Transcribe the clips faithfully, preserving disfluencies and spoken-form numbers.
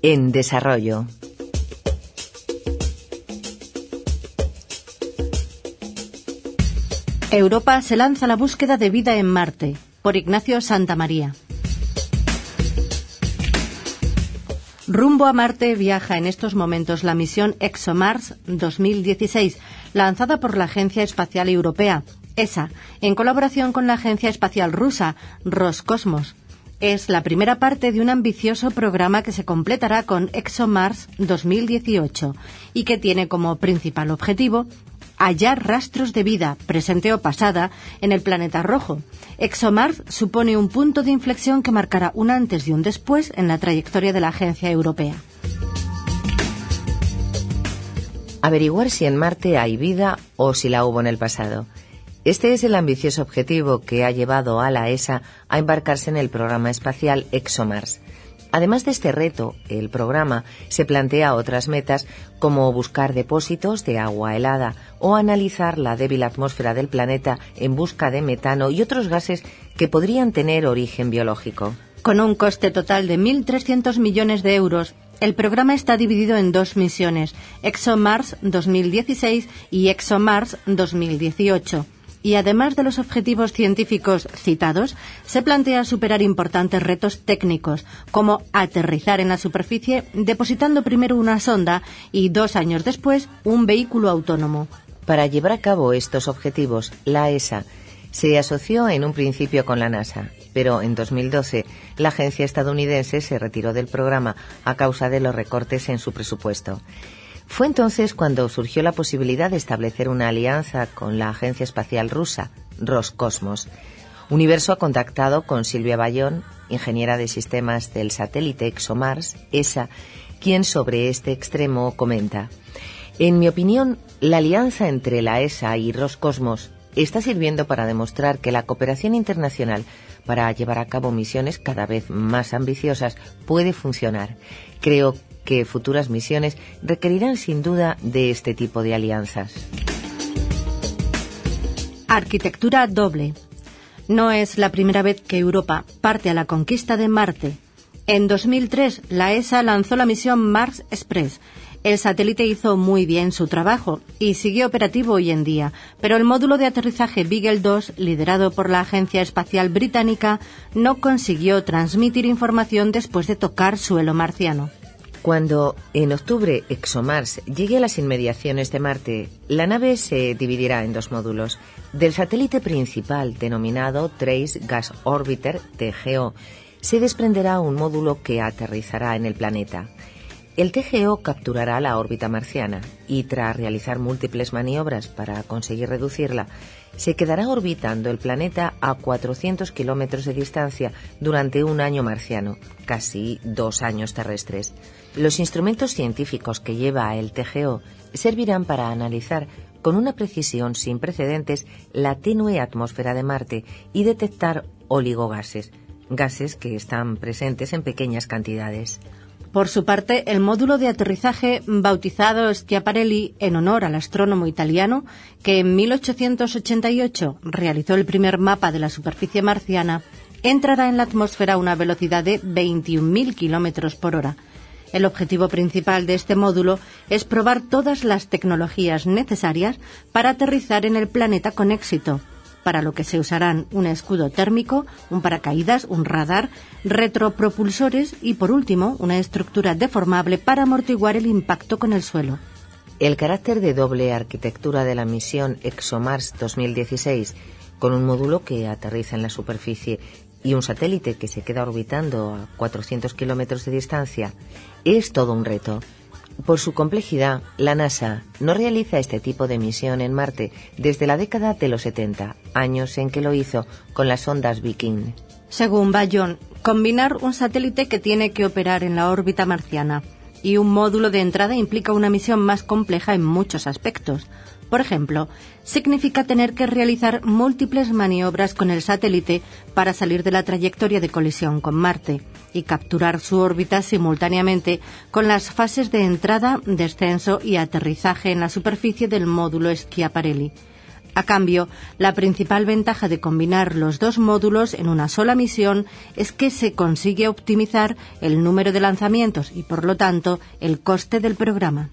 En desarrollo. Europa se lanza a la búsqueda de vida en Marte, por Ignacio Santamaría. Rumbo a Marte viaja en estos momentos la misión ExoMars dos mil dieciséis, lanzada por la Agencia Espacial Europea, E S A, en colaboración con la Agencia Espacial Rusa, Roscosmos. Es la primera parte de un ambicioso programa que se completará con ExoMars dos mil dieciocho y que tiene como principal objetivo hallar rastros de vida, presente o pasada, en el planeta rojo. ExoMars supone un punto de inflexión que marcará un antes y un después en la trayectoria de la agencia europea. Averiguar si en Marte hay vida o si la hubo en el pasado. Este es el ambicioso objetivo que ha llevado a la E S A a embarcarse en el programa espacial ExoMars. Además de este reto, el programa se plantea otras metas como buscar depósitos de agua helada o analizar la débil atmósfera del planeta en busca de metano y otros gases que podrían tener origen biológico. Con un coste total de mil trescientos millones de euros, el programa está dividido en dos misiones, ExoMars dos mil dieciséis y ExoMars dos mil dieciocho. Y además de los objetivos científicos citados, se plantea superar importantes retos técnicos, como aterrizar en la superficie depositando primero una sonda y dos años después un vehículo autónomo. Para llevar a cabo estos objetivos, la E S A se asoció en un principio con la NASA, pero en dos mil doce la agencia estadounidense se retiró del programa a causa de los recortes en su presupuesto. Fue entonces cuando surgió la posibilidad de establecer una alianza con la agencia espacial rusa, Roscosmos. Universo ha contactado con Silvia Bayón, ingeniera de sistemas del satélite ExoMars, E S A, quien sobre este extremo comenta: en mi opinión, la alianza entre la E S A y Roscosmos está sirviendo para demostrar que la cooperación internacional para llevar a cabo misiones cada vez más ambiciosas puede funcionar. Creo que futuras misiones requerirán sin duda de este tipo de alianzas. Arquitectura doble. No es la primera vez que Europa parte a la conquista de Marte. En dos mil tres, la E S A lanzó la misión Mars Express. El satélite hizo muy bien su trabajo y sigue operativo hoy en día, pero el módulo de aterrizaje Beagle dos, liderado por la Agencia Espacial Británica, no consiguió transmitir información después de tocar suelo marciano. Cuando, en octubre, ExoMars llegue a las inmediaciones de Marte, la nave se dividirá en dos módulos. Del satélite principal, denominado Trace Gas Orbiter, T G O, se desprenderá un módulo que aterrizará en el planeta. El T G O capturará la órbita marciana y, tras realizar múltiples maniobras para conseguir reducirla, se quedará orbitando el planeta a cuatrocientos kilómetros de distancia durante un año marciano, casi dos años terrestres. Los instrumentos científicos que lleva el T G O servirán para analizar con una precisión sin precedentes la tenue atmósfera de Marte y detectar oligogases, gases que están presentes en pequeñas cantidades. Por su parte, el módulo de aterrizaje bautizado Schiaparelli en honor al astrónomo italiano que en mil ochocientos ochenta y ocho realizó el primer mapa de la superficie marciana, entrará en la atmósfera a una velocidad de veintiún mil kilómetros por hora. El objetivo principal de este módulo es probar todas las tecnologías necesarias para aterrizar en el planeta con éxito, para lo que se usarán un escudo térmico, un paracaídas, un radar, retropropulsores y, por último, una estructura deformable para amortiguar el impacto con el suelo. El carácter de doble arquitectura de la misión ExoMars dos mil dieciséis, con un módulo que aterriza en la superficie y un satélite que se queda orbitando a cuatrocientos kilómetros de distancia, es todo un reto. Por su complejidad, la NASA no realiza este tipo de misión en Marte desde la década de los setenta, años en que lo hizo con las sondas Viking. Según Bayón, combinar un satélite que tiene que operar en la órbita marciana y un módulo de entrada implica una misión más compleja en muchos aspectos. Por ejemplo, significa tener que realizar múltiples maniobras con el satélite para salir de la trayectoria de colisión con Marte y capturar su órbita simultáneamente con las fases de entrada, descenso y aterrizaje en la superficie del módulo Schiaparelli. A cambio, la principal ventaja de combinar los dos módulos en una sola misión es que se consigue optimizar el número de lanzamientos y, por lo tanto, el coste del programa.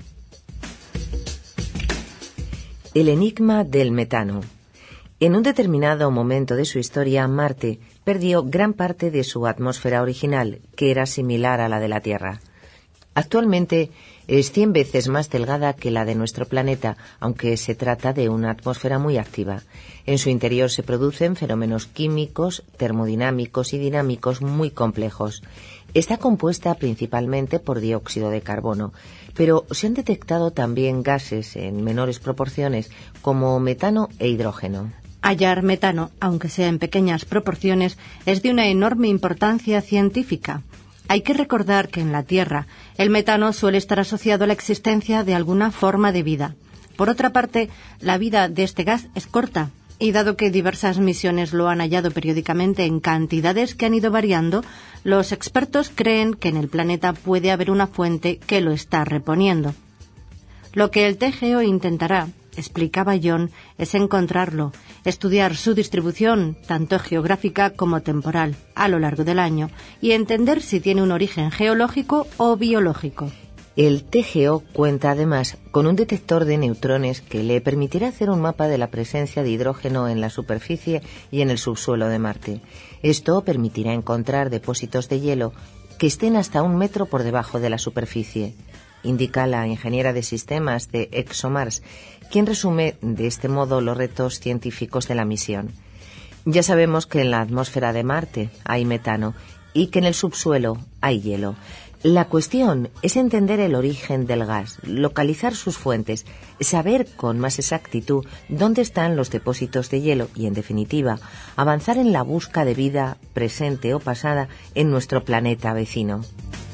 El enigma del metano. En un determinado momento de su historia, Marte perdió gran parte de su atmósfera original, que era similar a la de la Tierra. Actualmente es cien veces más delgada que la de nuestro planeta, aunque se trata de una atmósfera muy activa. En su interior se producen fenómenos químicos, termodinámicos y dinámicos muy complejos. Está compuesta principalmente por dióxido de carbono, pero se han detectado también gases en menores proporciones como metano e hidrógeno. Hallar metano, aunque sea en pequeñas proporciones, es de una enorme importancia científica. Hay que recordar que en la Tierra el metano suele estar asociado a la existencia de alguna forma de vida. Por otra parte, la vida de este gas es corta, y dado que diversas misiones lo han hallado periódicamente en cantidades que han ido variando, los expertos creen que en el planeta puede haber una fuente que lo está reponiendo. Lo que el T G O intentará, explicaba John, es encontrarlo, estudiar su distribución, tanto geográfica como temporal, a lo largo del año, y entender si tiene un origen geológico o biológico. El T G O cuenta además con un detector de neutrones que le permitirá hacer un mapa de la presencia de hidrógeno en la superficie y en el subsuelo de Marte. Esto permitirá encontrar depósitos de hielo que estén hasta un metro por debajo de la superficie, indica la ingeniera de sistemas de ExoMars, quien resume de este modo los retos científicos de la misión. Ya sabemos que en la atmósfera de Marte hay metano y que en el subsuelo hay hielo. La cuestión es entender el origen del gas, localizar sus fuentes, saber con más exactitud dónde están los depósitos de hielo y, en definitiva, avanzar en la busca de vida presente o pasada en nuestro planeta vecino.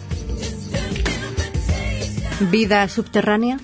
¿Vida subterránea?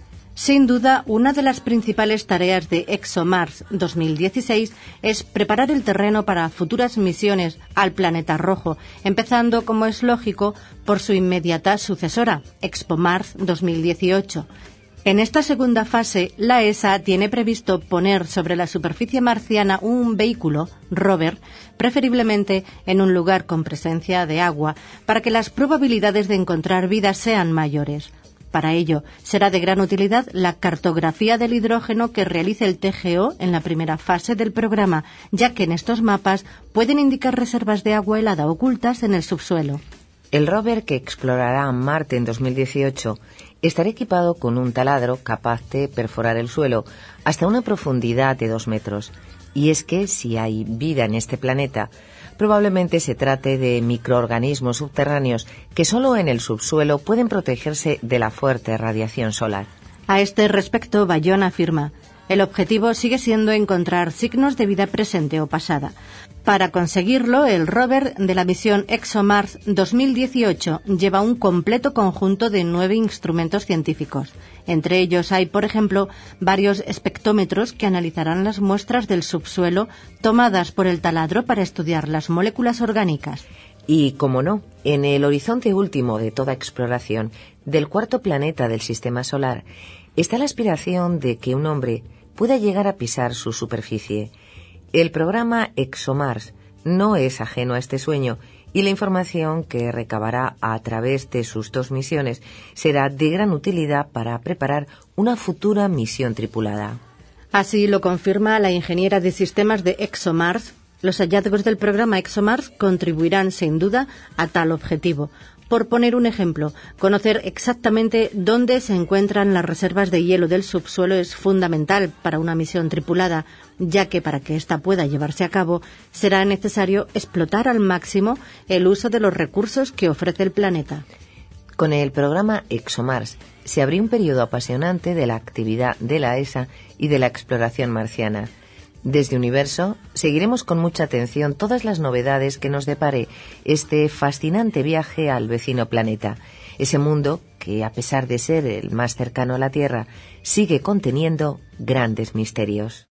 Sin duda, una de las principales tareas de ExoMars dos mil dieciséis es preparar el terreno para futuras misiones al planeta rojo, empezando, como es lógico, por su inmediata sucesora, ExoMars dos mil dieciocho. En esta segunda fase, la E S A tiene previsto poner sobre la superficie marciana un vehículo, rover, preferiblemente en un lugar con presencia de agua, para que las probabilidades de encontrar vida sean mayores. Para ello, será de gran utilidad la cartografía del hidrógeno que realice el T G O en la primera fase del programa, ya que en estos mapas pueden indicar reservas de agua helada ocultas en el subsuelo. El rover que explorará Marte en dos mil dieciocho estará equipado con un taladro capaz de perforar el suelo hasta una profundidad de dos metros. Y es que si hay vida en este planeta, probablemente se trate de microorganismos subterráneos que solo en el subsuelo pueden protegerse de la fuerte radiación solar. A este respecto, Bayón afirma: el objetivo sigue siendo encontrar signos de vida presente o pasada. Para conseguirlo, el rover de la misión ExoMars dos mil dieciocho lleva un completo conjunto de nueve instrumentos científicos. Entre ellos hay, por ejemplo, varios espectrómetros que analizarán las muestras del subsuelo tomadas por el taladro para estudiar las moléculas orgánicas. Y, como no, en el horizonte último de toda exploración del cuarto planeta del Sistema Solar está la aspiración de que un hombre pueda llegar a pisar su superficie. El programa ExoMars no es ajeno a este sueño y la información que recabará a través de sus dos misiones será de gran utilidad para preparar una futura misión tripulada. Así lo confirma la ingeniera de sistemas de ExoMars. Los hallazgos del programa ExoMars contribuirán sin duda a tal objetivo. Por poner un ejemplo, conocer exactamente dónde se encuentran las reservas de hielo del subsuelo es fundamental para una misión tripulada, ya que para que ésta pueda llevarse a cabo será necesario explotar al máximo el uso de los recursos que ofrece el planeta. Con el programa ExoMars se abrió un periodo apasionante de la actividad de la E S A y de la exploración marciana. Desde Universo seguiremos con mucha atención todas las novedades que nos depare este fascinante viaje al vecino planeta, ese mundo que, a pesar de ser el más cercano a la Tierra, sigue conteniendo grandes misterios.